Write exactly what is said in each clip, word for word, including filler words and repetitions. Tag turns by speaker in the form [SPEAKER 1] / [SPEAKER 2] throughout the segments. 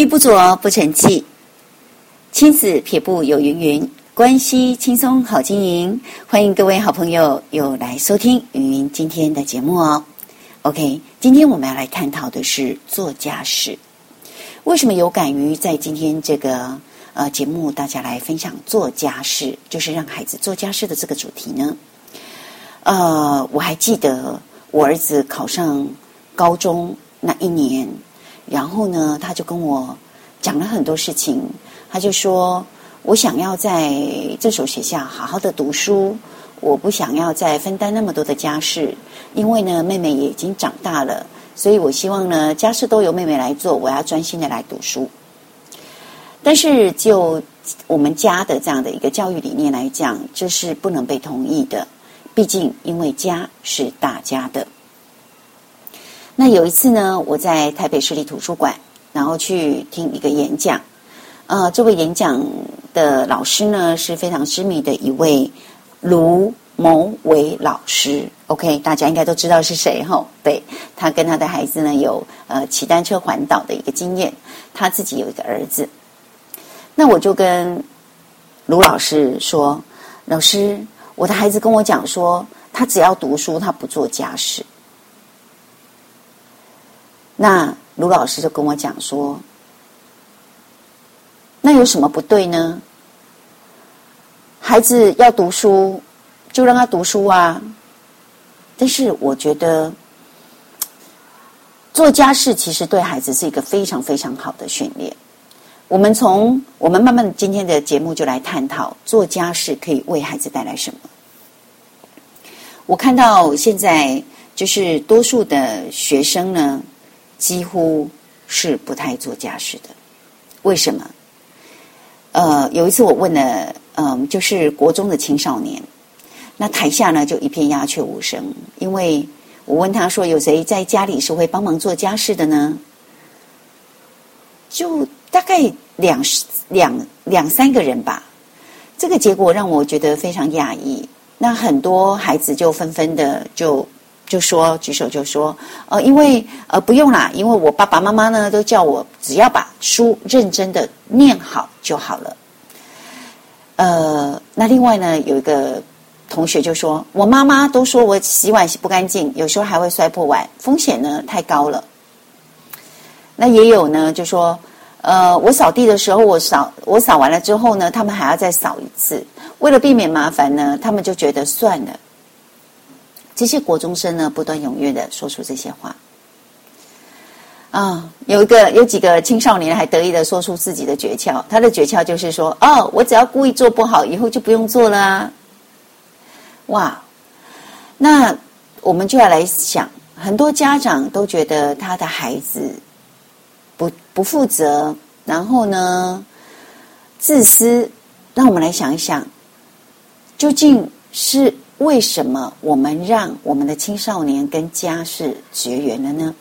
[SPEAKER 1] 玉不琢不成器，亲子撇步有云云，关系轻松好经营。欢迎各位好朋友又来收听云云今天的节目哦。OK， 今天我们要来探讨的是做家事。为什么有感于在今天这个呃节目大家来分享做家事，就是让孩子做家事的这个主题呢？呃，我还记得我儿子考上高中那一年，然后呢，他就跟我讲了很多事情。他就说，我想要在这所学校好好的读书，我不想要再分担那么多的家事，因为呢，妹妹也已经长大了，所以我希望呢，家事都由妹妹来做，我要专心的来读书。但是就我们家的这样的一个教育理念来讲，这是不能被同意的，毕竟因为家是大家的。那有一次呢，我在台北市立图书馆，然后去听一个演讲。呃，这位演讲的老师呢，是非常知名的一位卢某伟老师。OK， 大家应该都知道是谁哈？对，他跟他的孩子呢有呃骑单车环岛的一个经验，他自己有一个儿子。那我就跟卢老师说，老师，我的孩子跟我讲说，他只要读书，他不做家事。那卢老师就跟我讲说，那有什么不对呢？孩子要读书，就让他读书啊。但是我觉得，做家事其实对孩子是一个非常非常好的训练。我们从我们慢慢今天的节目就来探讨，做家事可以为孩子带来什么。我看到现在就是多数的学生呢，几乎是不太做家事的。为什么？呃，有一次我问了，嗯、呃，就是国中的青少年，那台下呢就一片鸦雀无声，因为我问他说，有谁在家里是会帮忙做家事的呢？就大概两两两三个人吧。这个结果让我觉得非常讶异。那很多孩子就纷纷的就就说举手就说，呃，因为呃不用啦，因为我爸爸妈妈呢都叫我只要把书认真的念好就好了。呃，那另外呢有一个同学就说，我妈妈都说我洗碗洗不干净，有时候还会摔破碗，风险呢太高了。那也有呢就说，呃，我扫地的时候我扫我扫完了之后呢，他们还要再扫一次，为了避免麻烦呢，他们就觉得算了。这些国中生呢，不断踊跃的说出这些话。啊，有一个有几个青少年还得意的说出自己的诀窍，他的诀窍就是说，哦，我只要故意做不好，以后就不用做了啊。哇，那我们就要来想，很多家长都觉得他的孩子不不负责，然后呢自私。让我们来想一想，究竟是为什么我们让我们的青少年跟家事绝缘了呢？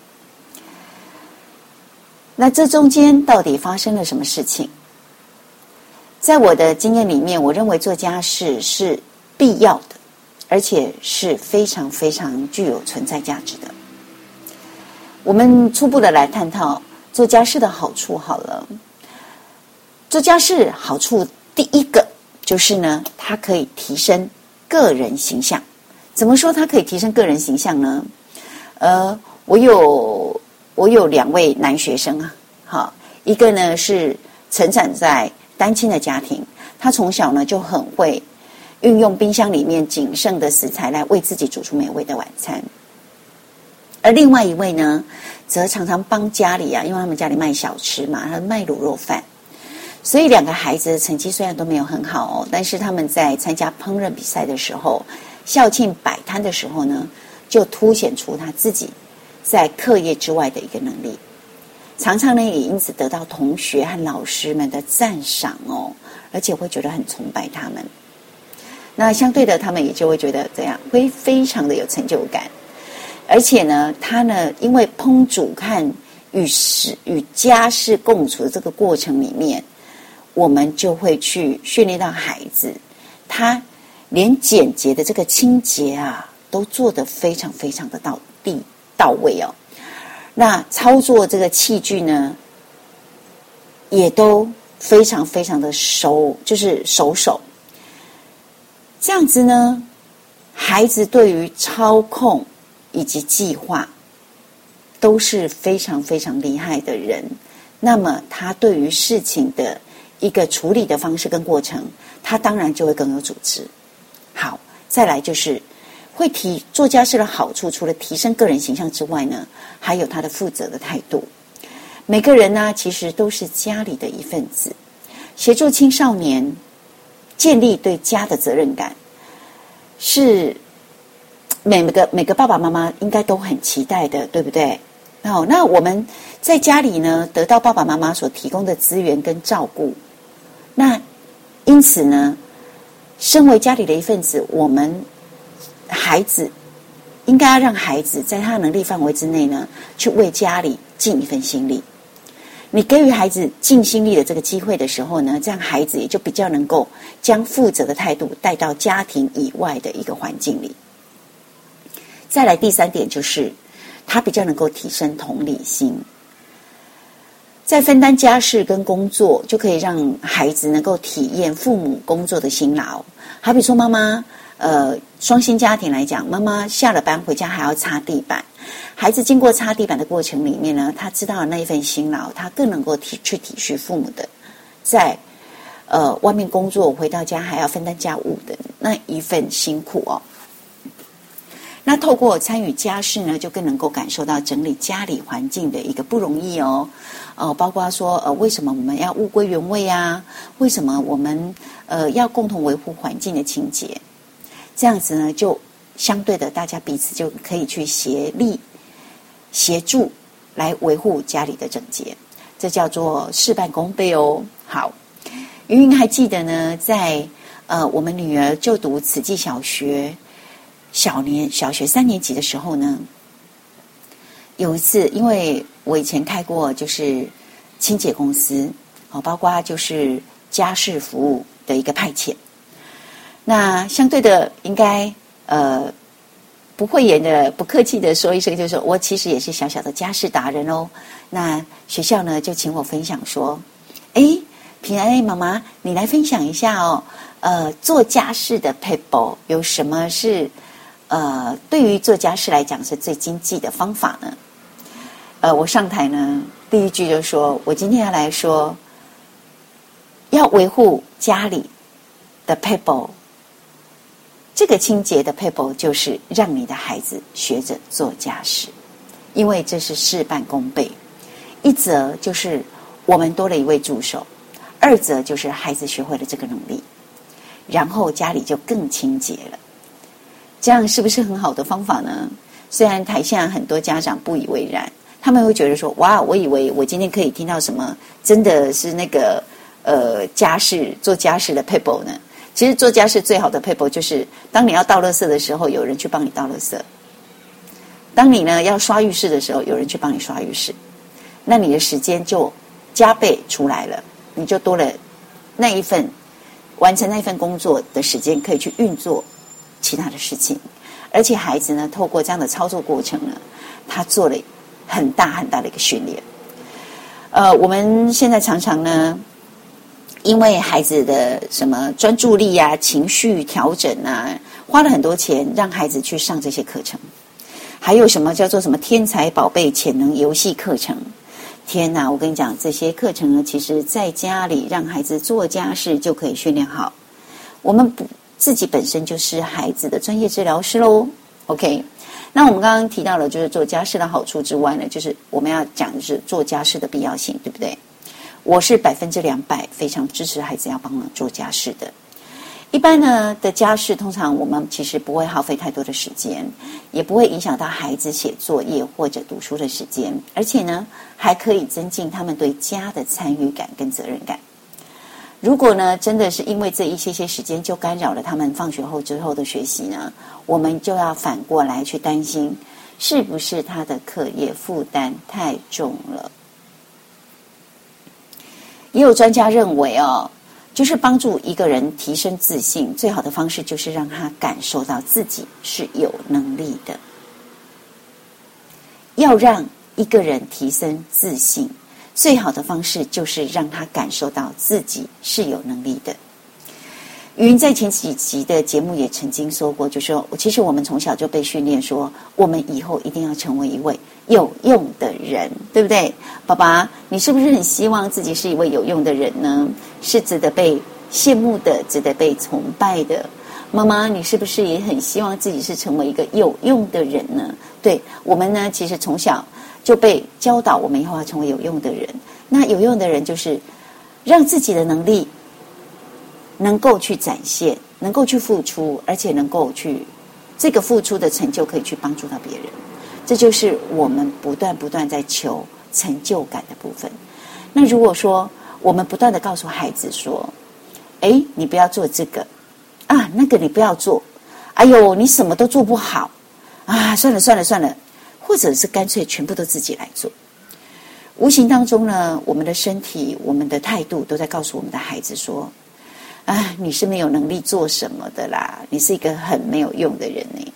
[SPEAKER 1] 那这中间到底发生了什么事情？在我的经验里面，我认为做家事是必要的，而且是非常非常具有存在价值的。我们初步的来探讨做家事的好处好了。做家事好处第一个就是呢，它可以提升个人形象。怎么说它可以提升个人形象呢？呃，我有我有两位男学生啊，好，一个呢是成长在单亲的家庭，他从小呢就很会运用冰箱里面仅剩的食材来为自己煮出美味的晚餐。而另外一位呢，则常常帮家里啊，因为他们家里卖小吃嘛，他卖卤肉饭。所以两个孩子的成绩虽然都没有很好哦，但是他们在参加烹饪比赛的时候，校庆摆摊的时候呢，就凸显出他自己在课业之外的一个能力，常常呢也因此得到同学和老师们的赞赏哦，而且会觉得很崇拜他们。那相对的，他们也就会觉得这样会非常的有成就感。而且呢，他呢因为烹煮和与食与家事共处的这个过程里面，我们就会去训练到孩子，他连简洁的这个清洁啊，都做得非常非常的到地到位哦。那操作这个器具呢， 也都非常非常的熟，就是熟手。这样子呢，孩子对于操控以及计划都是非常非常厉害的人。那么他对于事情的一个处理的方式跟过程，他当然就会更有组织。好，再来就是会提做家事的好处，除了提升个人形象之外呢，还有他的负责的态度。每个人呢，其实都是家里的一份子，协助青少年建立对家的责任感，是每个每个爸爸妈妈应该都很期待的，对不对？好，那我们在家里呢，得到爸爸妈妈所提供的资源跟照顾，那因此呢，身为家里的一份子，我们孩子应该要让孩子在他能力范围之内呢，去为家里尽一份心力。你给予孩子尽心力的这个机会的时候呢，这样孩子也就比较能够将负责的态度带到家庭以外的一个环境里。再来第三点就是，他比较能够提升同理心。在分担家事跟工作，就可以让孩子能够体验父母工作的辛劳。好比说妈妈，呃，双薪家庭来讲，妈妈下了班回家还要擦地板，孩子经过擦地板的过程里面呢，他知道了那一份辛劳，他更能够体去体恤父母的在呃外面工作回到家还要分担家务的那一份辛苦哦。那透过参与家事呢，就更能够感受到整理家里环境的一个不容易哦。呃，包括说呃，为什么我们要物归原位啊？为什么我们呃要共同维护环境的清洁？这样子呢，就相对的，大家彼此就可以去协力、协助来维护家里的整洁，这叫做事半功倍哦。好，云云还记得呢，在呃我们女儿就读慈济小学。小年小学三年级的时候呢，有一次，因为我以前开过就是清洁公司，哦，包括就是家事服务的一个派遣。那相对的，应该呃不讳言的、不客气的说一声，就是说我其实也是小小的家事达人哦。那学校呢就请我分享说，哎，平安妈妈，你来分享一下哦，呃，做家事的撇步有什么是？呃，对于做家事来讲是最经济的方法呢。呃，我上台呢，第一句就说，我今天要来说，要维护家里的撇步，这个清洁的撇步就是让你的孩子学着做家事，因为这是事半功倍。一则就是我们多了一位助手，二则就是孩子学会了这个能力，然后家里就更清洁了。这样是不是很好的方法呢？虽然台下很多家长不以为然，他们会觉得说，哇，我以为我今天可以听到什么真的是那个呃家事做家事的撇步呢。其实做家事最好的撇步就是当你要倒垃圾的时候，有人去帮你倒垃圾；当你呢要刷浴室的时候，有人去帮你刷浴室，那你的时间就加倍出来了，你就多了那一份完成那一份工作的时间，可以去运作其他的事情。而且孩子呢，透过这样的操作过程呢，他做了很大很大的一个训练。呃，我们现在常常呢，因为孩子的什么专注力啊、情绪调整啊，花了很多钱让孩子去上这些课程。还有什么叫做什么天才宝贝潜能游戏课程？天哪，我跟你讲，这些课程呢，其实在家里让孩子做家事就可以训练好。我们不自己本身就是孩子的专业治疗师咯 OK， 那我们刚刚提到了就是做家事的好处之外呢，就是我们要讲的是做家事的必要性，对不对？我是百分之两百非常支持孩子要帮忙做家事的。一般呢的家事，通常我们其实不会耗费太多的时间，也不会影响到孩子写作业或者读书的时间，而且呢还可以增进他们对家的参与感跟责任感。如果呢真的是因为这一些些时间就干扰了他们放学后之后的学习呢，我们就要反过来去担心，是不是他的课业负担太重了。也有专家认为哦，就是帮助一个人提升自信，最好的方式就是让他感受到自己是有能力的。要让一个人提升自信， 最好的方式就是让他感受到自己是有能力的。语音在前几集的节目也曾经说过，就说其实我们从小就被训练说，我们以后一定要成为一位有用的人，对不对？爸爸，你是不是很希望自己是一位有用的人呢？是值得被羡慕的，值得被崇拜的。妈妈，你是不是也很希望自己是成为一个有用的人呢？对，我们呢，其实从小就被教导，我们以后要成为有用的人。那有用的人就是让自己的能力能够去展现，能够去付出，而且能够去这个付出的成就可以去帮助到别人。这就是我们不断不断在求成就感的部分。那如果说我们不断的告诉孩子说，哎，你不要做这个啊，那个你不要做，哎呦，你什么都做不好啊，算了算了算了，或者是干脆全部都自己来做。无形当中呢，我们的身体，我们的态度都在告诉我们的孩子说，啊，你是没有能力做什么的啦，你是一个很没有用的人呢。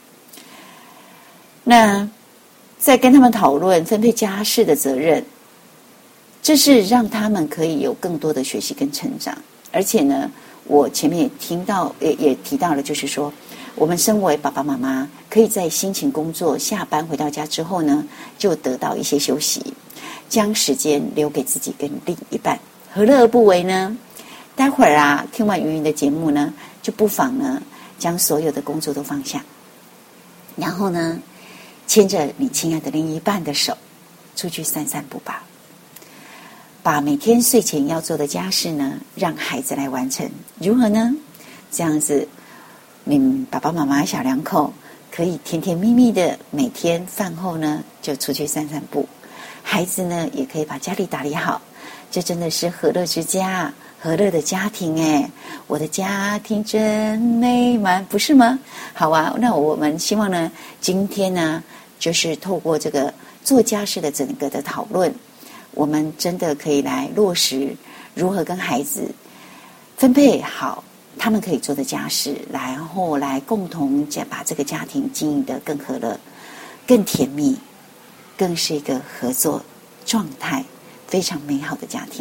[SPEAKER 1] 那在跟他们讨论分配家事的责任，这是让他们可以有更多的学习跟成长。而且呢，我前面也听到也也提到了，就是说我们身为爸爸妈妈，可以在辛勤工作下班回到家之后呢，就得到一些休息，将时间留给自己跟另一半，何乐而不为呢？待会儿啊，听完云云的节目呢，就不妨呢将所有的工作都放下，然后呢牵着你亲爱的另一半的手出去散散步吧。把每天睡前要做的家事呢，让孩子来完成，如何呢？这样子你们爸爸妈妈小两口可以甜甜蜜蜜的每天饭后呢就出去散散步，孩子呢也可以把家里打理好，这真的是和乐之家，和乐的家庭哎，我的家庭真美满，不是吗？好啊，那我们希望呢，今天呢，就是透过这个做家事的整个的讨论，我们真的可以来落实如何跟孩子分配好他们可以做的家事，然后来共同把这个家庭经营得更和乐、更甜蜜，更是一个合作状态非常美好的家庭。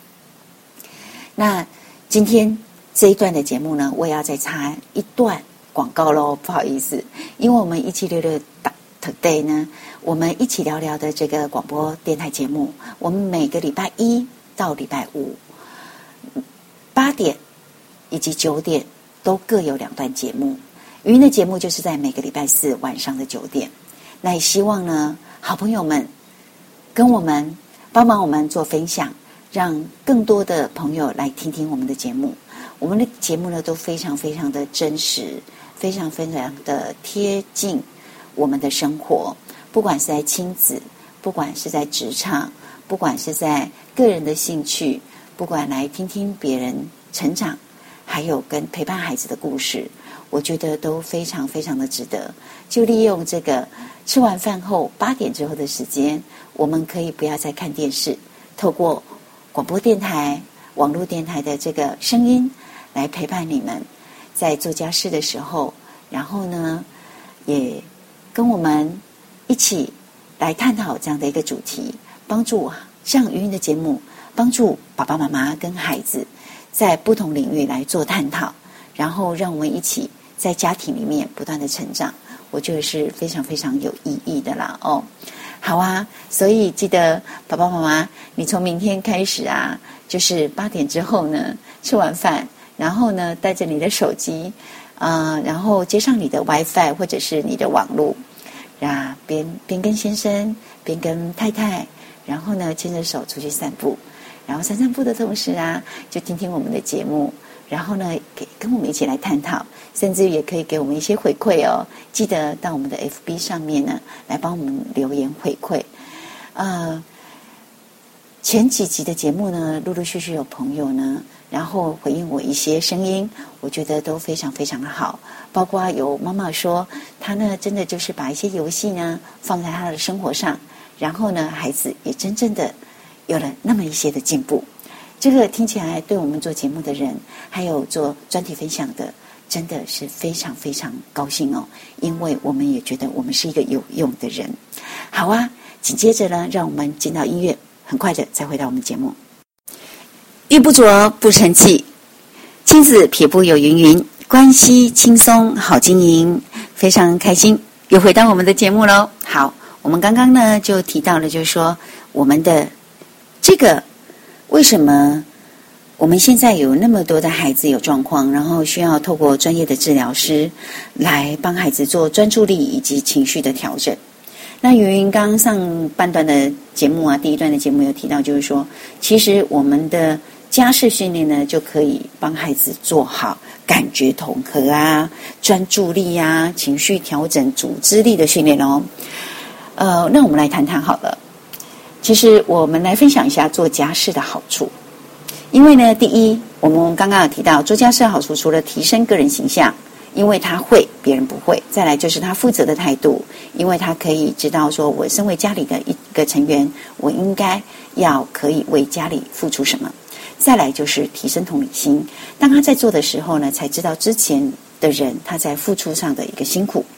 [SPEAKER 1] 那今天这一段的节目呢，我也要再插一段广告咯，不好意思，因为我们一七六六 Today 呢，我们一起聊聊的这个广播电台节目，我们每个礼拜一到礼拜五八点以及九点都各有两段节目，语音的节目就是在每个礼拜四晚上的九点。那也希望呢，好朋友们跟我们帮忙我们做分享，让更多的朋友来听听我们的节目。我们的节目呢都非常非常的真实，非常非常的贴近我们的生活，不管是在亲子，不管是在职场，不管是在个人的兴趣，不管来听听别人成长，还有跟陪伴孩子的故事，我觉得都非常非常的值得。就利用这个吃完饭后八点之后的时间，我们可以不要再看电视，透过广播电台、网络电台的这个声音来陪伴你们在做家事的时候，然后呢也跟我们一起来探讨这样的一个主题，帮助像语音的节目，帮助爸爸妈妈跟孩子在不同领域来做探讨，然后让我们一起在家庭里面不断的成长，我觉得是非常非常有意义的啦哦。好啊，所以记得爸爸妈妈，你从明天开始啊，就是八点之后呢，吃完饭，然后呢带着你的手机啊、呃，然后接上你的 WiFi 或者是你的网络，啊，边边跟先生边跟太太，然后呢牵着手出去散步，然后散散步的同时啊，就听听我们的节目，然后呢给跟我们一起来探讨，甚至也可以给我们一些回馈哦。记得到我们的 F B 上面呢来帮我们留言回馈。呃，前几集的节目呢，陆陆续续有朋友呢，然后回应我一些声音，我觉得都非常非常的好。包括有妈妈说，她呢真的就是把一些游戏呢放在她的生活上，然后呢孩子也真正的有了那么一些的进步。这个听起来对我们做节目的人，还有做专题分享的，真的是非常非常高兴哦，因为我们也觉得我们是一个有用的人。好啊，紧接着呢，让我们进到音乐， 很快的再回到我们节目。玉不琢不成器，亲子撇步有云云，关系轻松好经营，非常开心又回到我们的节目咯。好，我们刚刚呢就提到了，就是说我们的这个为什么我们现在有那么多的孩子有状况，然后需要透过专业的治疗师来帮孩子做专注力以及情绪的调整。那云云刚刚上半段的节目啊，第一段的节目有提到，就是说其实我们的家事训练呢，就可以帮孩子做好感觉统合啊、专注力啊、情绪调整、组织力的训练哦。呃，那我们来谈谈好了。其实我们来分享一下做家事的好处。因为呢，第一，我们刚刚有提到做家事的好处，除了提升个人形象，因为他会别人不会，再来就是他负责的态度，因为他可以知道说我身为家里的一个成员，我应该要可以为家里付出什么。再来就是提升同理心，当他在做的时候呢，才知道之前的人他在付出上的一个辛苦。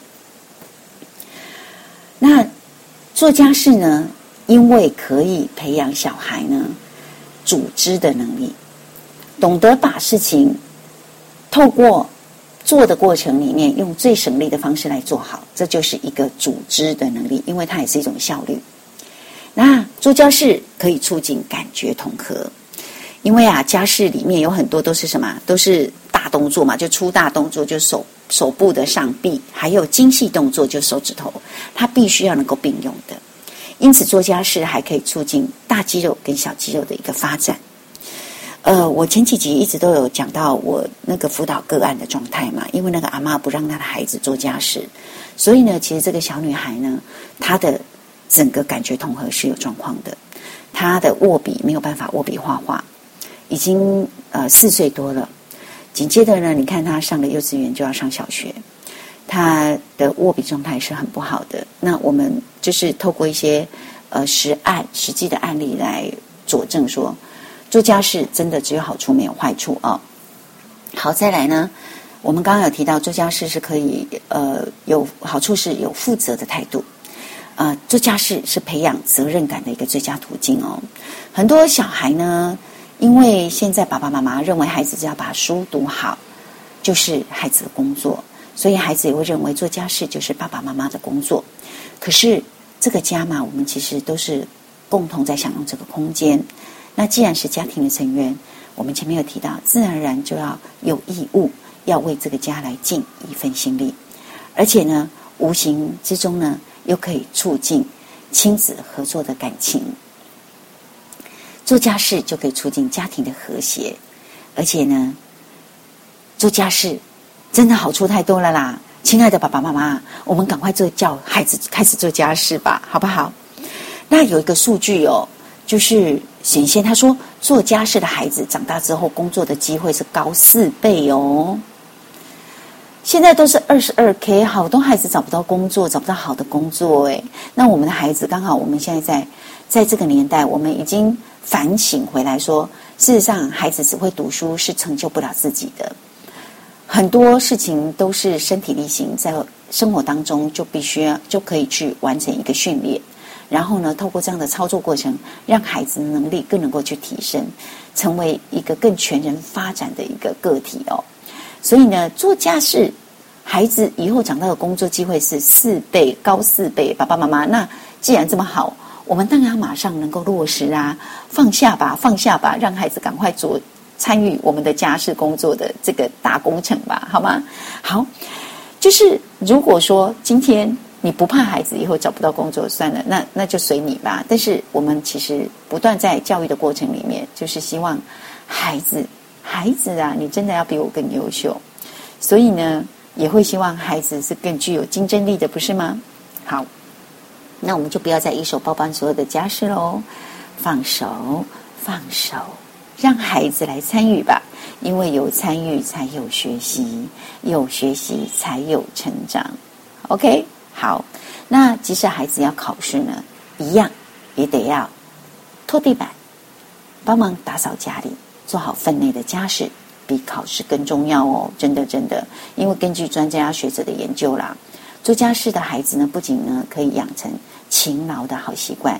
[SPEAKER 1] 那做家事呢，因为可以培养小孩呢组织的能力，懂得把事情透过做的过程里面用最省力的方式来做好，这就是一个组织的能力，因为它也是一种效率。那做家事可以促进感觉统合，因为啊，家事里面有很多都是什么？都是大动作嘛，就粗大动作，就手手部的上臂，还有精细动作，就手指头，它必须要能够并用的。因此，做家事还可以促进大肌肉跟小肌肉的一个发展。呃，我前几集一直都有讲到我那个辅导个案的状态嘛，因为那个阿嬷不让她的孩子做家事，所以呢，其实这个小女孩呢，她的整个感觉统合是有状况的，她的握笔没有办法握笔画画，已经呃四岁多了。紧接着呢，你看她上了幼稚园就要上小学，她的握笔状态是很不好的。那我们就是透过一些呃实案实际的案例来佐证说，做家事真的只有好处没有坏处哦。好，再来呢，我们刚刚有提到做家事是可以呃有好处，是有负责的态度。呃，做家事是培养责任感的一个最佳途径哦。很多小孩呢，因为现在爸爸妈妈认为孩子只要把书读好就是孩子的工作，所以孩子也会认为做家事就是爸爸妈妈的工作。可是这个家嘛，我们其实都是共同在享用这个空间。那既然是家庭的成员，我们前面有提到，自然而然就要有义务要为这个家来尽一份心力，而且呢，无形之中呢，又可以促进亲子合作的感情。做家事就可以促进家庭的和谐，而且呢，做家事真的好处太多了啦！亲爱的爸爸妈妈，我们赶快做叫孩子开始做家事吧，好不好？那有一个数据哦，就是显现他说，做家事的孩子长大之后工作的机会是高四倍哦。现在都是二十二 K， 好多孩子找不到工作，找不到好的工作诶。那我们的孩子刚好，我们现在在在这个年代，我们已经反省回来说，事实上孩子只会读书是成就不了自己的，很多事情都是身体力行，在生活当中就必须要就可以去完成一个训练，然后呢，透过这样的操作过程，让孩子的能力更能够去提升，成为一个更全人发展的一个个体哦。所以呢，做家事，孩子以后长大的工作机会是四倍，高四倍。爸爸妈妈，那既然这么好，我们当然要马上能够落实啊，放下吧，放下吧，让孩子赶快做参与我们的家事工作的这个大工程吧，好吗？好，就是如果说今天你不怕孩子以后找不到工作，算了，那那就随你吧。但是我们其实不断在教育的过程里面，就是希望孩子。孩子啊，你真的要比我更优秀，所以呢，也会希望孩子是更具有竞争力的，不是吗？好，那我们就不要再一手包办所有的家事喽，放手，放手，让孩子来参与吧，因为有参与才有学习，有学习才有成长。OK， 好，那即使孩子要考试呢，一样也得要拖地板，帮忙打扫家里。做好分内的家事比考试更重要哦，真的真的，因为根据专家学者的研究啦，做家事的孩子呢，不仅呢可以养成勤劳的好习惯，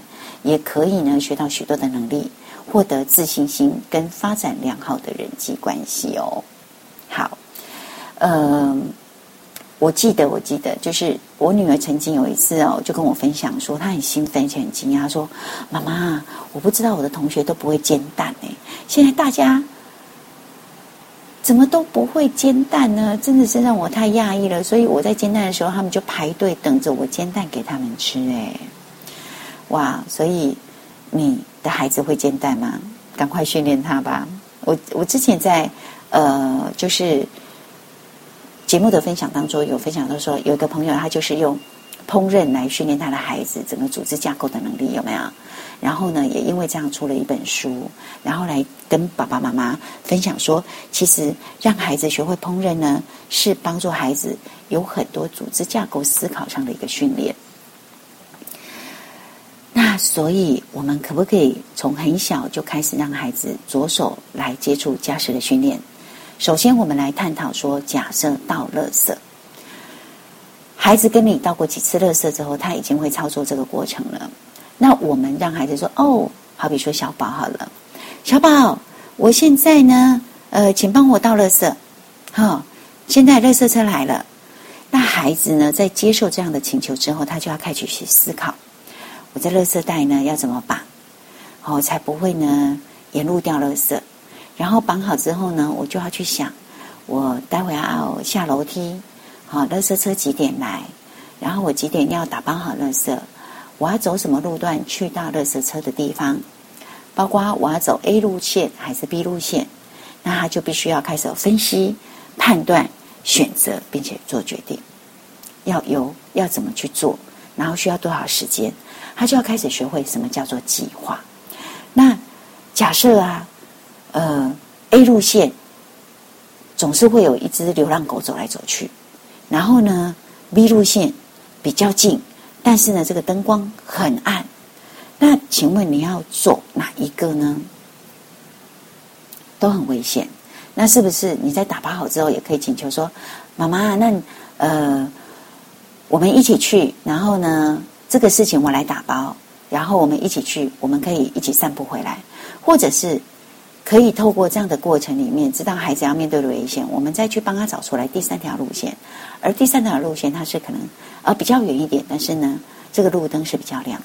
[SPEAKER 1] 也可以呢学到许多的能力，获得自信心跟发展良好的人际关系哦。好，呃，我记得我记得就是我女儿曾经有一次哦，就跟我分享说，她很兴奋且很惊讶，说妈妈，我不知道我的同学都不会煎蛋耶，现在大家怎么都不会煎蛋呢？真的是让我太讶异了。所以我在煎蛋的时候，他们就排队等着我煎蛋给他们吃。哎，哇！所以你的孩子会煎蛋吗？赶快训练他吧。我我之前在呃，就是节目的分享当中有分享到说，有一个朋友他就是用烹饪来训练他的孩子整个组织架构的能力，有没有？然后呢，也因为这样出了一本书，然后来跟爸爸妈妈分享说，其实让孩子学会烹饪呢，是帮助孩子有很多组织架构思考上的一个训练。那所以我们可不可以从很小就开始让孩子着手来接触家事的训练？首先我们来探讨说，假设倒垃圾，孩子跟你倒过几次垃圾之后，他已经会操作这个过程了。那我们让孩子说，哦，好比说小宝好了，小宝，我现在呢，呃，请帮我倒垃圾，好、哦，现在垃圾车来了。那孩子呢，在接受这样的请求之后，他就要开始去思考，我在垃圾袋呢要怎么绑，哦，才不会呢沿路掉垃圾。然后绑好之后呢，我就要去想，我待会要下楼梯，好、哦，垃圾车几点来？然后我几点要打包好垃圾？我要走什么路段去到垃圾车的地方？包括我要走 A 路线还是 B 路线？那他就必须要开始分析、判断、选择，并且做决定。要有要怎么去做，然后需要多少时间，他就要开始学会什么叫做计划。那假设啊，呃 A 路线总是会有一只流浪狗走来走去，然后呢 B 路线比较近，但是呢这个灯光很暗，那请问你要走哪一个呢？都很危险。那是不是你在打包好之后也可以请求说，妈妈，那呃我们一起去，然后呢这个事情我来打包，然后我们一起去，我们可以一起散步回来，或者是可以透过这样的过程里面，知道孩子要面对的危险，我们再去帮他找出来第三条路线。而第三条路线它是可能呃比较远一点，但是呢这个路灯是比较亮的。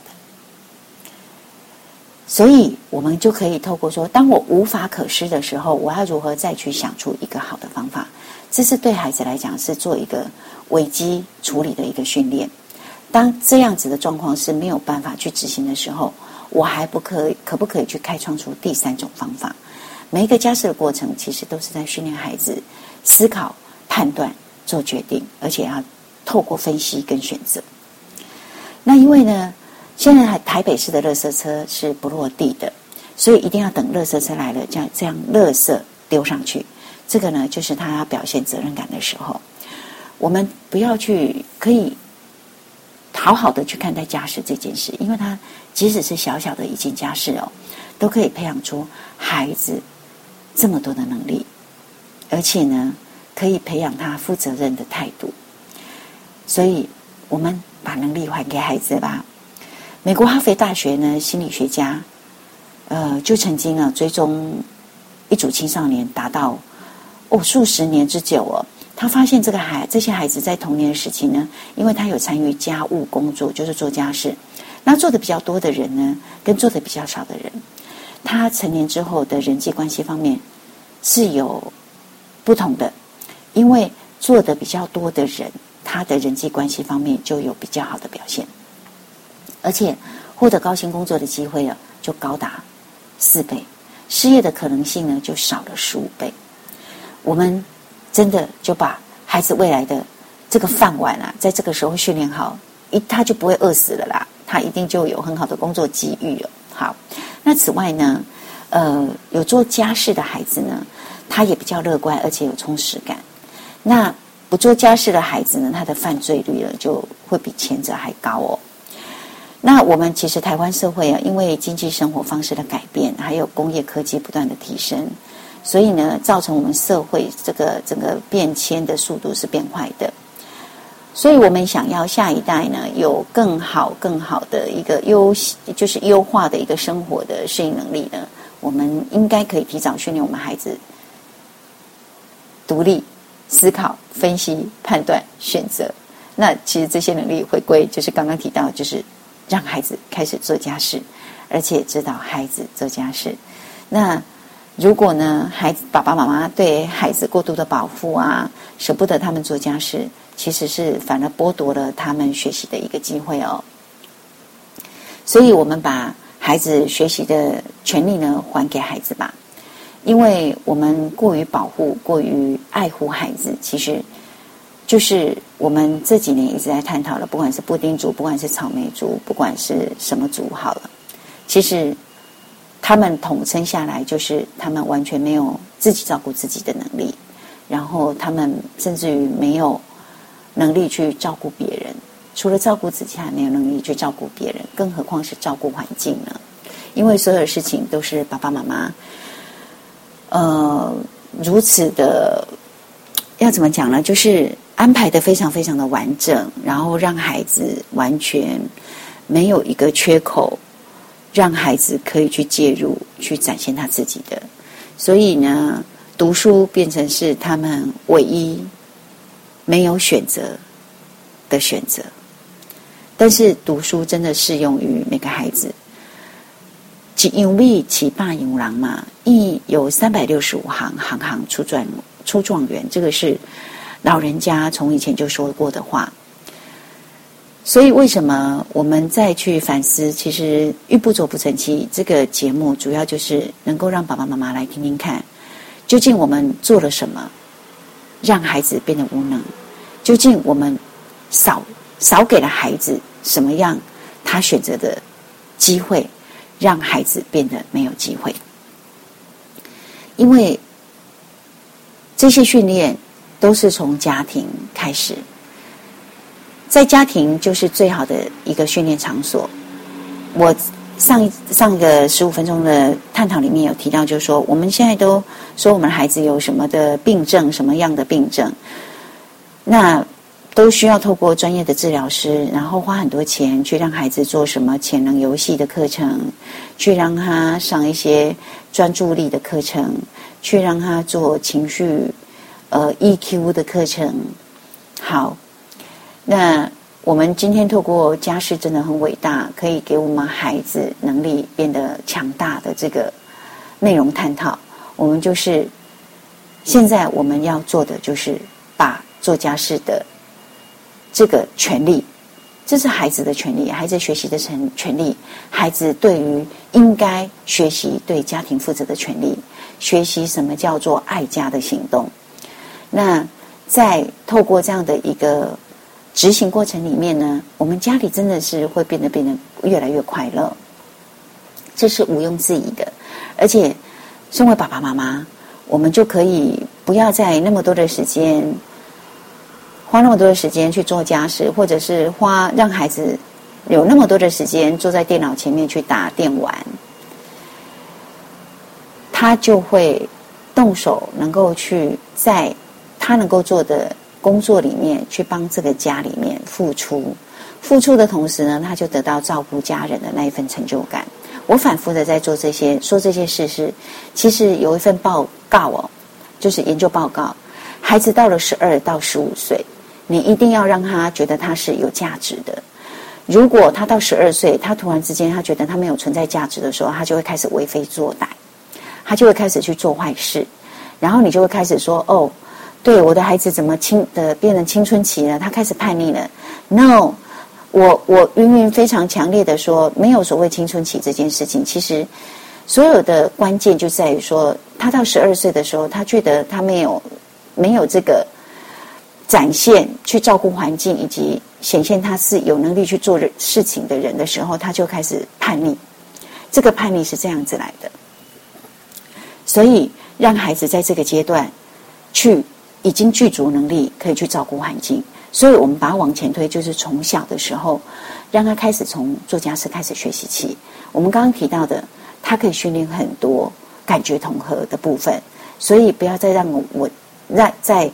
[SPEAKER 1] 所以我们就可以透过说，当我无法可施的时候，我要如何再去想出一个好的方法。这是对孩子来讲是做一个危机处理的一个训练。当这样子的状况是没有办法去执行的时候，我还不可以可不可以去开创出第三种方法？每一个家事的过程其实都是在训练孩子思考、判断、做决定，而且要透过分析跟选择。那因为呢现在台北市的垃圾车是不落地的，所以一定要等垃圾车来了，这样这样垃圾丢上去。这个呢，就是他表现责任感的时候。我们不要去可以好好的去看待家事这件事，因为他即使是小小的一件家事哦，都可以培养出孩子这么多的能力，而且呢，可以培养他负责任的态度。所以，我们把能力还给孩子吧。美国哈佛大学呢心理学家，呃，就曾经啊追踪一组青少年达到哦数十年之久哦，他发现这个孩这些孩子在童年时期呢，因为他有参与家务工作，就是做家事，那做的比较多的人呢，跟做的比较少的人，他成年之后的人际关系方面是有不同的，因为做的比较多的人，他的人际关系方面就有比较好的表现。而且获得高薪工作的机会啊，就高达四倍，失业的可能性呢就少了十五倍。我们真的就把孩子未来的这个饭碗啊，在这个时候训练好，一他就不会饿死了啦，他一定就有很好的工作机遇了。好，那此外呢，呃，有做家事的孩子呢，他也比较乐观，而且有充实感。那不做家事的孩子呢，他的犯罪率呢就会比前者还高哦。那我们其实台湾社会啊，因为经济生活方式的改变，还有工业科技不断的提升，所以呢，造成我们社会这个整个变迁的速度是变快的。 所以我们想要下一代呢有更好更好的一个优就是优化的一个生活的适应能力呢，我们应该可以提早训练我们孩子独立思考、分析、判断、选择。那其实这些能力回归就是刚刚提到，就是让孩子开始做家事，而且指导孩子做家事。那如果呢，孩子爸爸妈妈对孩子过度的保护啊，舍不得他们做家事，其实是反而剥夺了他们学习的一个机会哦。所以我们把孩子学习的权利呢还给孩子吧，因为我们过于保护、过于爱护孩子，其实就是我们这几年一直在探讨的，不管是布丁族，不管是草莓族，不管是什么族好了，其实他们统称下来就是他们完全没有自己照顾自己的能力，然后他们甚至于没有能力去照顾别人，除了照顾自己还没有能力去照顾别人，更何况是照顾环境呢？因为所有的事情都是爸爸妈妈呃如此的，要怎么讲呢，就是安排的非常非常的完整，然后让孩子完全没有一个缺口，让孩子可以去介入，去展现他自己的。所以呢，读书变成是他们唯一没有选择的选择。但是读书真的适用于每个孩子。一样米起百样人嘛，一有三百六十五行，行行出状出状元，这个是老人家从以前就说过的话。所以为什么我们再去反思，其实玉不琢不成器这个节目主要就是能够让爸爸妈妈来听听看，究竟我们做了什么让孩子变得无能，究竟我们少少给了孩子什么样他选择的机会，让孩子变得没有机会。因为这些训练都是从家庭开始，在家庭就是最好的一个训练场所。我上一上一个十五分钟的探讨里面有提到，就是说我们现在都说我们的孩子有什么的病症，什么样的病症，那都需要透过专业的治疗师，然后花很多钱去让孩子做什么潜能游戏的课程，去让他上一些专注力的课程，去让他做情绪呃 E Q 的课程。好，那我们今天透过家事真的很伟大，可以给我们孩子能力变得强大的这个内容探讨，我们就是现在我们要做的就是把做家事的这个权利，这是孩子的权利，孩子学习的权利，孩子对于应该学习对家庭负责的权利，学习什么叫做爱家的行动。那在透过这样的一个执行过程里面呢，我们家里真的是会变得变得越来越快乐，这是毋庸置疑的。而且身为爸爸妈妈，我们就可以不要在那么多的时间花那么多的时间去做家事，或者是花让孩子有那么多的时间坐在电脑前面去打电玩，他就会动手能够去在他能够做的工作里面去帮这个家里面付出，付出的同时呢，他就得到照顾家人的那一份成就感。我反复的在做这些说这些事是，其实有一份报告哦，就是研究报告，孩子到了十二到十五岁，你一定要让他觉得他是有价值的。如果他到十二岁，他突然之间他觉得他没有存在价值的时候，他就会开始为非作歹，他就会开始去做坏事，然后你就会开始说，哦，对，我的孩子怎么青的变成青春期了，他开始叛逆了。 No， 我我云云非常强烈的说，没有所谓青春期这件事情。其实所有的关键就在于说，他到十二岁的时候，他觉得他没有没有这个展现去照顾环境以及显现他是有能力去做事情的人的时候，他就开始叛逆。这个叛逆是这样子来的。所以让孩子在这个阶段去已经具足能力可以去照顾环境，所以我们把它往前推，就是从小的时候让他开始从做家事开始学习起。我们刚刚提到的，他可以训练很多感觉统合的部分，所以不要再让我我在在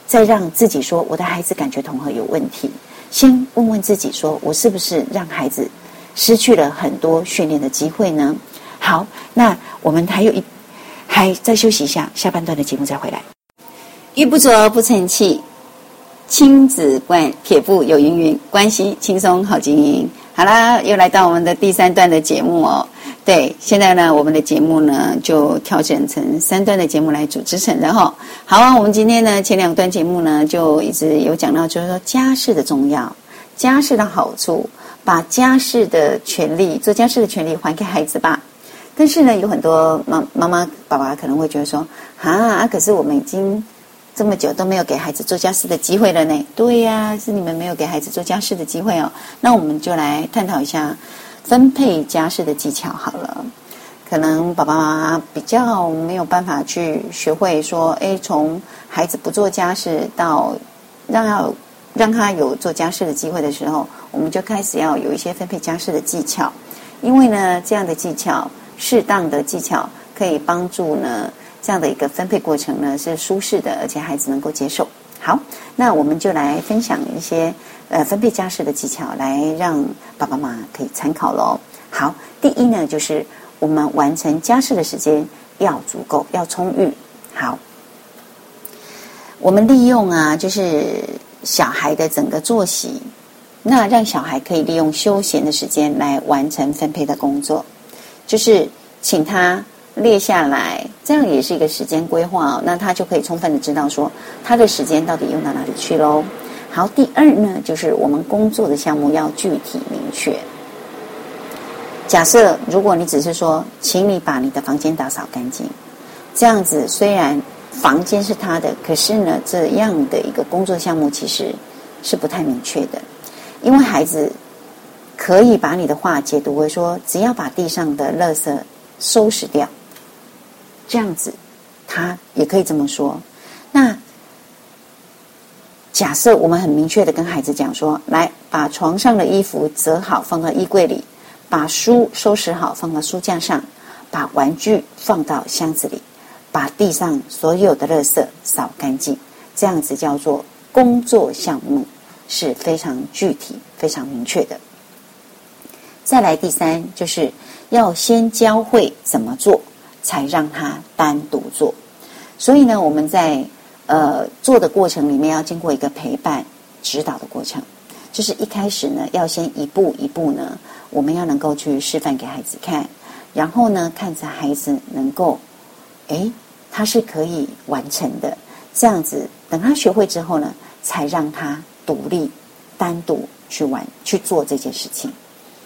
[SPEAKER 1] 再让自己说我的孩子感觉统合有问题，先问问自己说我是不是让孩子失去了很多训练的机会呢？好，那我们还有一还再休息一下，下半段的节目再回来。玉不琢不成器，亲子关撇步有云云，关系轻松好经营。好啦，又来到我们的第三段的节目哦。对，现在呢，我们的节目呢就调整成三段的节目来组织成的哈、哦。好啊，我们今天呢前两段节目呢就一直有讲到，就是说家事的重要，家事的好处，把家事的权利，做家事的权利还给孩子吧。但是呢，有很多妈妈妈爸爸可能会觉得说，啊，可是我们已经这么久都没有给孩子做家事的机会了呢。对呀、啊，是你们没有给孩子做家事的机会哦。那我们就来探讨一下分配家事的技巧好了。可能爸爸妈妈比较没有办法去学会说，哎，从孩子不做家事到让要让他有做家事的机会的时候，我们就开始要有一些分配家事的技巧。因为呢，这样的技巧，适当的技巧可以帮助呢这样的一个分配过程呢是舒适的，而且孩子能够接受。好，那我们就来分享一些呃分配家事的技巧，来让爸爸妈妈可以参考咯。好，第一呢，就是我们完成家事的时间要足够，要充裕。好，我们利用啊，就是小孩的整个作息，那让小孩可以利用休闲的时间来完成分配的工作，就是请他列下来，这样也是一个时间规划哦，那他就可以充分的知道说他的时间到底用到哪里去咯。好，第二呢，就是我们工作的项目要具体明确。假设如果你只是说请你把你的房间打扫干净，这样子虽然房间是他的，可是呢这样的一个工作项目其实是不太明确的。因为孩子可以把你的话解读为说只要把地上的垃圾收拾掉，这样子他也可以这么说。那假设我们很明确的跟孩子讲说，来把床上的衣服折好放到衣柜里，把书收拾好放到书架上，把玩具放到箱子里，把地上所有的垃圾扫干净，这样子叫做工作项目，是非常具体非常明确的。再来第三，就是要先教会怎么做，才让他单独做。所以呢，我们在呃做的过程里面要经过一个陪伴指导的过程，就是一开始呢要先一步一步呢，我们要能够去示范给孩子看，然后呢看着孩子能够诶他是可以完成的，这样子等他学会之后呢，才让他独立单独去玩去做这件事情。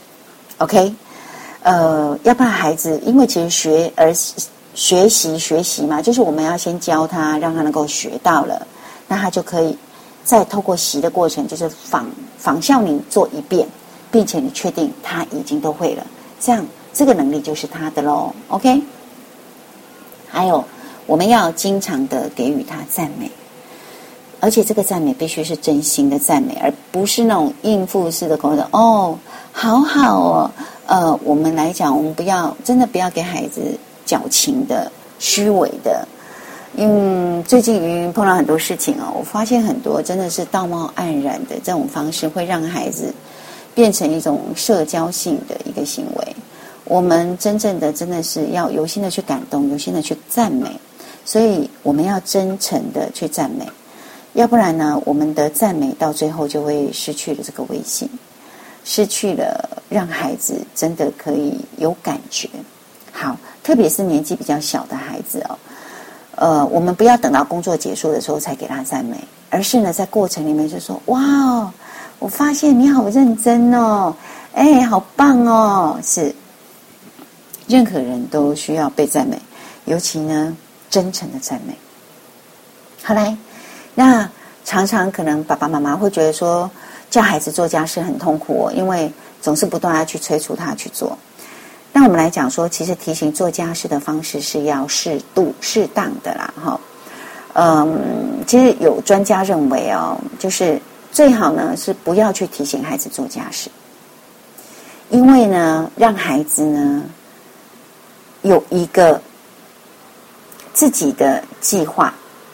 [SPEAKER 1] OK， 呃，要不然孩子因为其实学而学习学习嘛，就是我们要先教他，让他能够学到了，那他就可以再透过习的过程，就是仿仿效你做一遍，并且你确定他已经都会了，这样这个能力就是他的咯。 OK， 还有我们要经常的给予他赞美，而且这个赞美必须是真心的赞美，而不是那种应付式的口头哦好好哦。呃，我们来讲，我们不要真的不要给孩子矫情的虚伪的。嗯，最近云碰到很多事情哦，我发现很多真的是道貌岸然的这种方式，会让孩子变成一种社交性的一个行为。我们真正的真的是要由心的去感动，由心的去赞美，所以我们要真诚的去赞美，要不然呢，我们的赞美到最后就会失去了这个威信，失去了让孩子真的可以有感觉。好，特别是年纪比较小的孩子哦，呃，我们不要等到工作结束的时候才给他赞美，而是呢，在过程里面就说：哇哦，我发现你好认真哦，哎，好棒哦。是，任何人都需要被赞美，尤其呢，真诚的赞美。好来，那常常可能爸爸妈妈会觉得说，叫孩子做家事很痛苦哦，因为总是不断要去催促他去做。那我们来讲说，其实提醒做家事的方式是要适度、适当的啦，哈。嗯，其实有专家认为哦，就是最好呢是不要去提醒孩子做家事，因为呢，让孩子呢有一个自己的计划，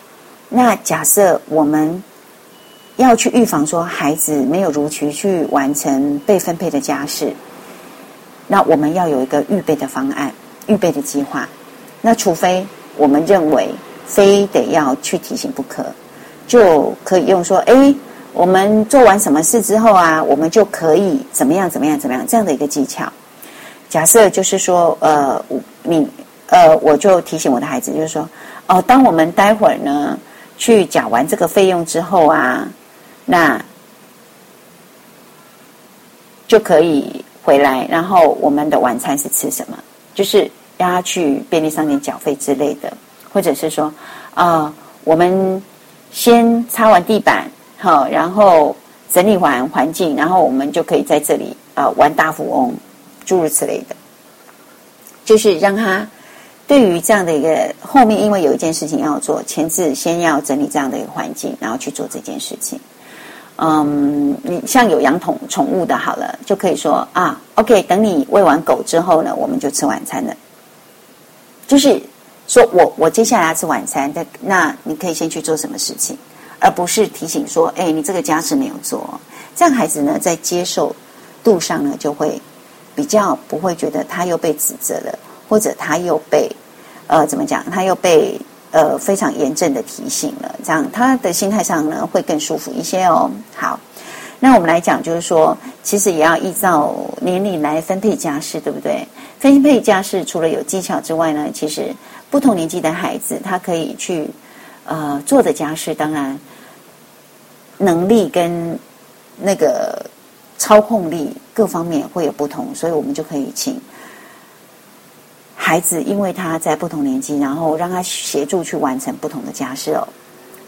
[SPEAKER 1] 那假设我们要去预防说孩子没有如期去完成被分配的家事，那我们要有一个预备的方案，预备的计划。那除非我们认为非得要去提醒不可，就可以用说，哎，我们做完什么事之后啊，我们就可以怎么样怎么样怎么样这样的一个技巧。假设就是说，呃，你呃，我就提醒我的孩子，就是说，哦，当我们待会儿呢去缴完这个费用之后啊，那就可以回来，然后我们的晚餐是吃什么？就是让他去便利商店缴费之类的，或者是说，啊、呃，我们先擦完地板，好，然后整理完环境，然后我们就可以在这里啊、呃、玩大富翁，诸如此类的，就是让他对于这样的一个后面，因为有一件事情要做，前置先要整理这样的一个环境，然后去做这件事情。嗯，你像有养宠宠物的，好了，就可以说啊 ，OK， 等你喂完狗之后呢，我们就吃晚餐了。就是说我我接下来要吃晚餐，那那你可以先去做什么事情，而不是提醒说，哎，你这个家事没有做。这样孩子呢，在接受度上呢，就会比较不会觉得他又被指责了，或者他又被呃怎么讲，他又被呃非常严正的提醒了，这样他的心态上呢会更舒服一些哦。好，那我们来讲，就是说，其实也要依照年龄来分配家事，对不对？分配家事除了有技巧之外呢，其实不同年纪的孩子，他可以去呃做的家事，当然能力跟那个操控力各方面会有不同，所以我们就可以请孩子，因为他在不同年纪，然后让他协助去完成不同的家事哦，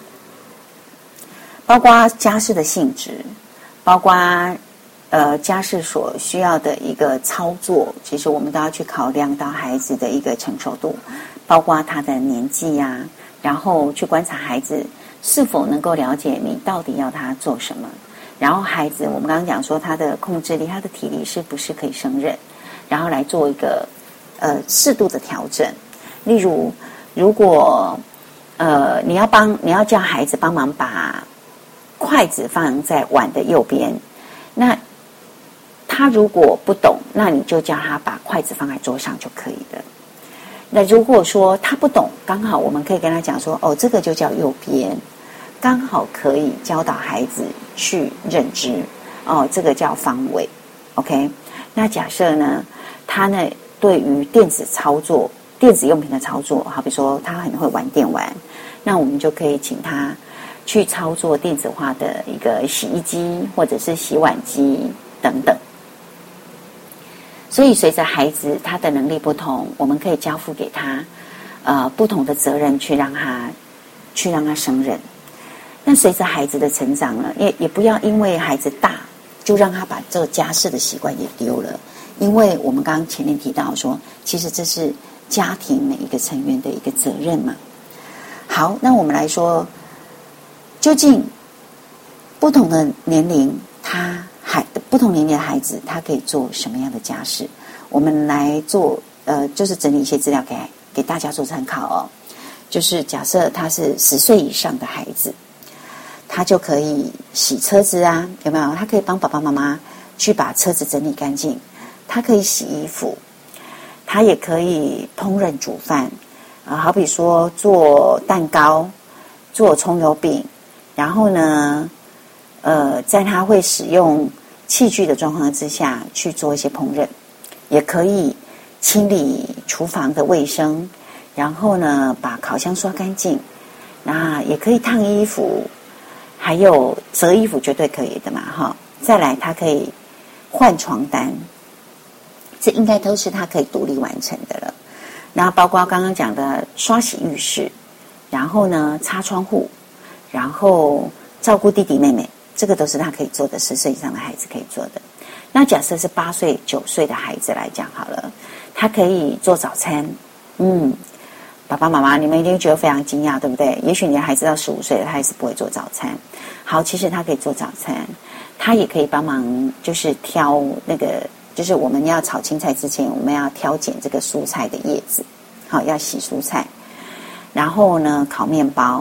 [SPEAKER 1] 包括家事的性质，包括呃家事所需要的一个操作，其实我们都要去考量到孩子的一个承受度，包括他的年纪啊，然后去观察孩子是否能够了解你到底要他做什么，然后孩子我们刚刚讲说他的控制力、他的体力是不是可以胜任，然后来做一个呃适度的调整。例如，如果呃你要帮你要叫孩子帮忙把筷子放在碗的右边，那他如果不懂，那你就叫他把筷子放在桌上就可以了。那如果说他不懂，刚好我们可以跟他讲说，哦，这个就叫右边，刚好可以教导孩子去认知，哦，这个叫方位 ，OK。那假设呢，他呢对于电子操作、电子用品的操作，好比说他很会玩电玩，那我们就可以请他去操作电子化的一个洗衣机或者是洗碗机等等。所以随着孩子他的能力不同，我们可以交付给他呃不同的责任，去让他去让他胜任。那随着孩子的成长呢，也也不要因为孩子大就让他把这个家事的习惯也丢了，因为我们刚刚前面提到说，其实这是家庭每一个成员的一个责任嘛。好，那我们来说，究竟不同的年龄，他孩不同年龄的孩子，他可以做什么样的家事？我们来做呃，就是整理一些资料给给大家做参考哦。就是假设他是十岁以上的孩子，他就可以洗车子啊，有没有？他可以帮爸爸妈妈去把车子整理干净，他可以洗衣服，他也可以烹饪煮饭啊、呃，好比说做蛋糕、做葱油饼，然后呢，呃，在他会使用器具的状况之下去做一些烹饪，也可以清理厨房的卫生，然后呢，把烤箱刷干净，那也可以烫衣服。还有折衣服绝对可以的嘛，哈！再来，他可以换床单，这应该都是他可以独立完成的了。那包括刚刚讲的刷洗浴室，然后呢擦窗户，然后照顾弟弟妹妹，这个都是他可以做的，十岁以上的孩子可以做的。那假设是八岁、九岁的孩子来讲好了，他可以做早餐，嗯。爸爸妈妈，你们一定觉得非常惊讶，对不对？也许你的孩子到十五岁了，他还是不会做早餐。好，其实他可以做早餐，他也可以帮忙，就是挑那个，就是我们要炒青菜之前，我们要挑拣这个蔬菜的叶子，好，要洗蔬菜。然后呢，烤面包，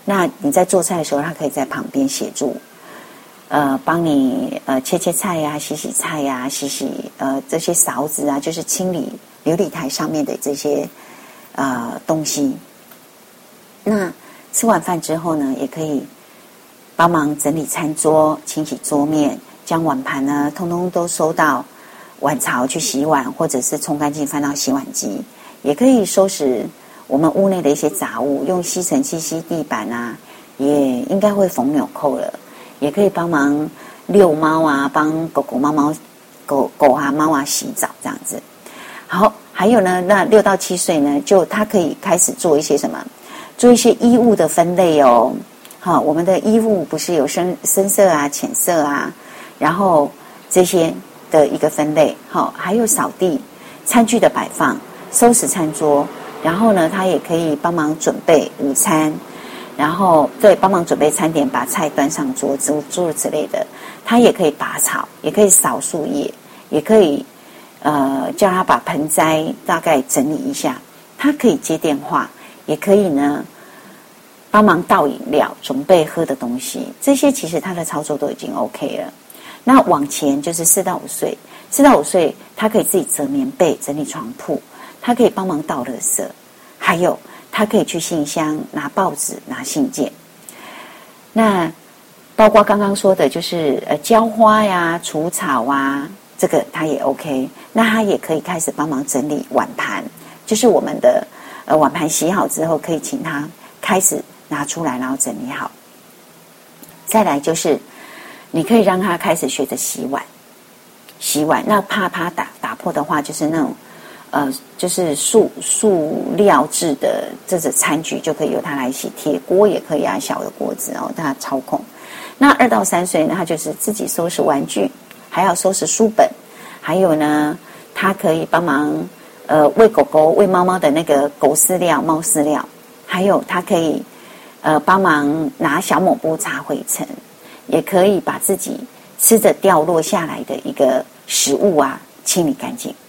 [SPEAKER 1] 那你在做菜的时候，他可以在旁边协助，呃，帮你呃切切菜呀、洗洗菜呀、洗洗呃这些勺子啊，就是清理琉璃台上面的这些呃东西。那吃完饭之后呢，也可以帮忙整理餐桌、清洗桌面，将碗盘呢通通都收到碗槽去洗碗，或者是冲干净放到洗碗机。也可以收拾我们屋内的一些杂物，用吸尘器吸地板啊，也应该会缝纽扣了。也可以帮忙遛猫啊，帮狗狗、猫猫、狗狗啊、猫啊洗澡这样子。好，还有呢，那六到七岁呢，就他可以开始做一些什么？做一些衣物的分类哦。好，我们的衣物不是有深深色啊、浅色啊，然后这些的一个分类。好，还有扫地、餐具的摆放、收拾餐桌，然后呢，他也可以帮忙准备午餐。然后对，帮忙准备餐点，把菜端上桌子，诸如此类的。他也可以拔草，也可以扫树叶，也可以呃叫他把盆栽大概整理一下。他可以接电话，也可以呢帮忙倒饮料，准备喝的东西。这些其实他的操作都已经 OK 了。那往前就是四到五岁，四到五岁他可以自己折棉被、整理床铺，他可以帮忙倒垃圾，还有。他可以去信箱拿报纸、拿信件。那包括刚刚说的，就是呃浇花呀、除草啊，这个他也 OK。那他也可以开始帮忙整理碗盘，就是我们的呃碗盘洗好之后，可以请他开始拿出来，然后整理好。再来就是，你可以让他开始学着洗碗，洗碗。那怕他打打破的话，就是那种。呃，就是塑塑料制的这种餐具就可以由它来洗，铁锅也可以啊，小的锅子哦，它操控。那二到三岁呢，他就是自己收拾玩具，还要收拾书本，还有呢，他可以帮忙呃喂狗狗、喂猫猫的那个狗饲料、猫饲料，还有他可以呃帮忙拿小抹布擦灰尘，也可以把自己吃着掉落下来的一个食物啊清理干净。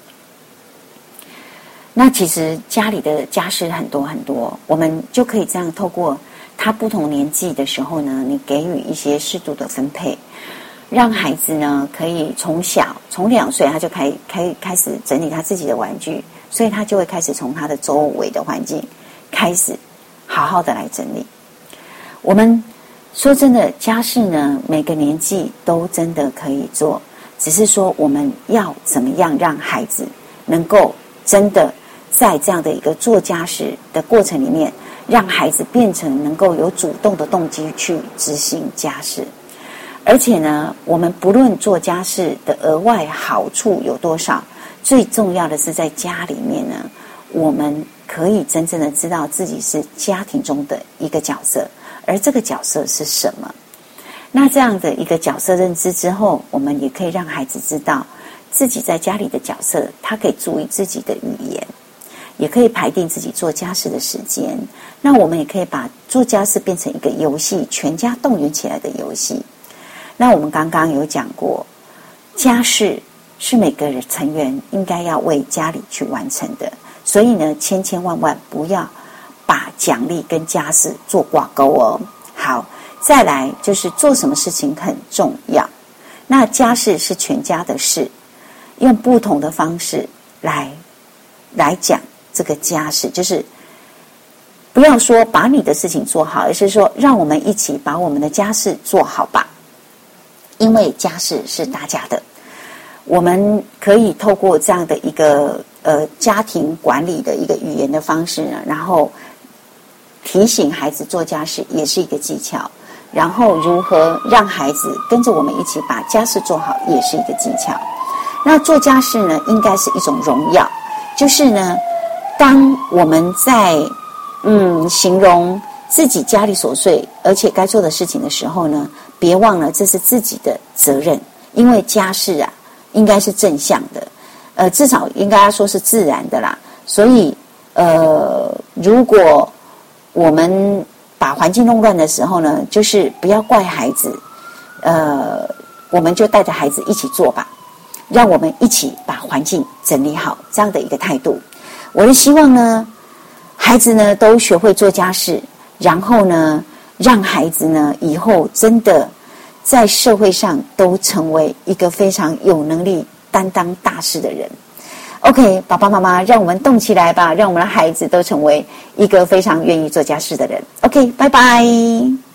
[SPEAKER 1] 那其实家里的家事很多很多，我们就可以这样透过他不同年纪的时候呢，你给予一些适度的分配，让孩子呢可以从小从两岁他就开开开始整理他自己的玩具，所以他就会开始从他的周围的环境开始好好的来整理。我们说真的，家事呢每个年纪都真的可以做，只是说我们要怎么样让孩子能够真的在这样的一个做家事的过程里面，让孩子变成能够有主动的动机去执行家事。而且呢，我们不论做家事的额外好处有多少，最重要的是在家里面呢，我们可以真正的知道自己是家庭中的一个角色，而这个角色是什么。那这样的一个角色认知之后，我们也可以让孩子知道自己在家里的角色，他可以注意自己的语言，也可以排定自己做家事的时间。那我们也可以把做家事变成一个游戏，全家动员起来的游戏。那我们刚刚有讲过，家事是每个人成员应该要为家里去完成的，所以呢，千千万万不要把奖励跟家事做挂钩哦。好，再来就是做什么事情很重要。那家事是全家的事，用不同的方式来来讲这个家事，就是不要说把你的事情做好，而是说让我们一起把我们的家事做好吧。因为家事是大家的，我们可以透过这样的一个呃家庭管理的一个语言的方式呢，然后提醒孩子做家事也是一个技巧，然后如何让孩子跟着我们一起把家事做好也是一个技巧。那做家事呢，应该是一种荣耀，就是呢，当我们在嗯形容自己家里琐碎而且该做的事情的时候呢，别忘了这是自己的责任，因为家事啊应该是正向的，呃，至少应该说是自然的啦。所以呃，如果我们把环境弄乱的时候呢，就是不要怪孩子，呃，我们就带着孩子一起做吧，让我们一起把环境整理好，这样的一个态度。我的希望呢，孩子呢都学会做家事， 然后呢，让孩子呢以后真的在社会上都成为一个非常有能力担当大事的人。OK， 爸爸妈妈，让我们动起来吧，让我们的孩子都成为一个非常愿意做家事的人。OK， 拜拜。